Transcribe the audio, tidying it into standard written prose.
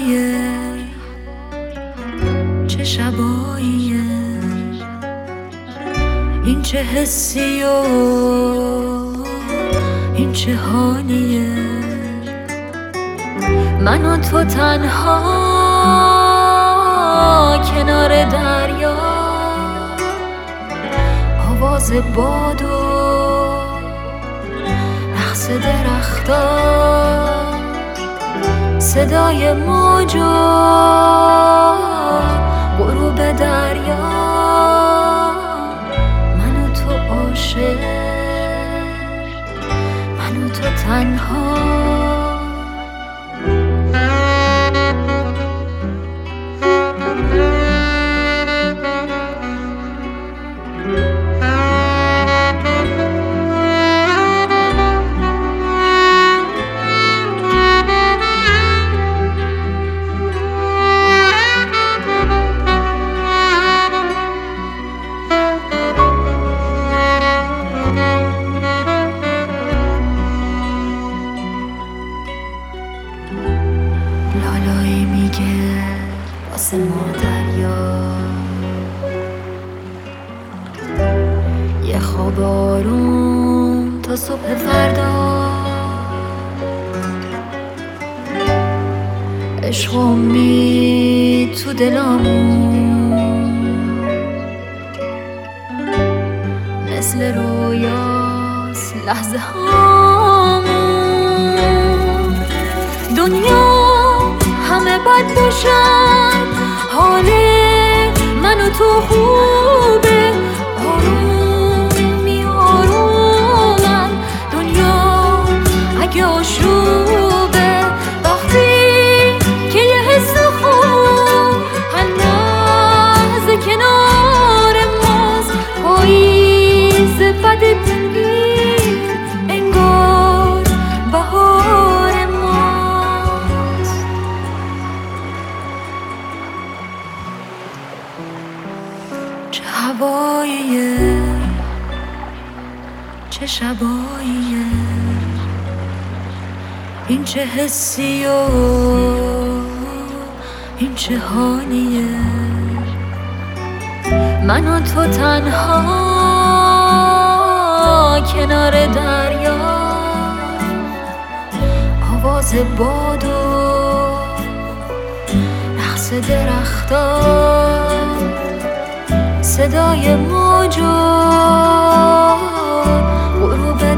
هواییه، چه شباییه، این چه حسی و این چه حالیه. من و تو تنها کنار دریا، آواز باد و رقص درختا، صدای موج و غروب دریا. من و تو عاشق، من و تو تنها. لالایی میگه واسه ما دریا، یه خواب آروم تا صبح فردا. عشق و امید تو دلامون، مثل رویاست لحظه هامون. دنیا همه بد باشن، حال من و تو خوبه. آرومی آرومم دنیا اگه آشوبه، وقتی که یه حس خوب هر لحظه کنار ماست. پاییز بد دلگیر انگار بهار ماست. چه هواییه، چه شباییه، این چه حسی و این چه حالیه. من و تو تنها کنار دریا، آواز باد و رقص درختا، صدای موج و غروب